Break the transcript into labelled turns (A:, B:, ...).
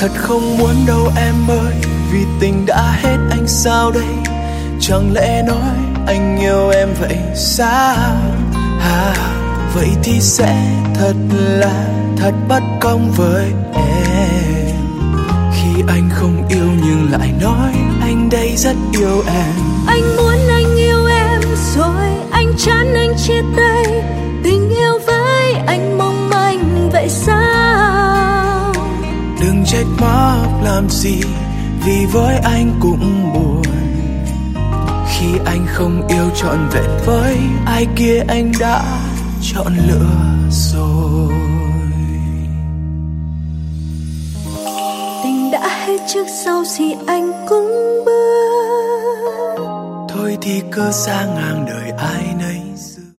A: Thật không muốn đâu em ơi, vì tình đã hết anh sao đây? Chẳng lẽ nói anh yêu em vậy sao? Vậy thì sẽ thật bất công với em. Khi anh không yêu nhưng lại nói anh đây rất yêu em.
B: Anh muốn anh yêu em rồi anh chán anh chia tay. Tình yêu với anh mong manh vậy sao?
A: Đừng trách móc làm gì, vì với anh cũng buồn. Khi anh không yêu trọn vẹn với ai kia, anh đã chọn lựa rồi.
B: Tình đã hết trước sau thì anh cũng bước.
A: Thôi thì cứ xa ngang đời ai nấy.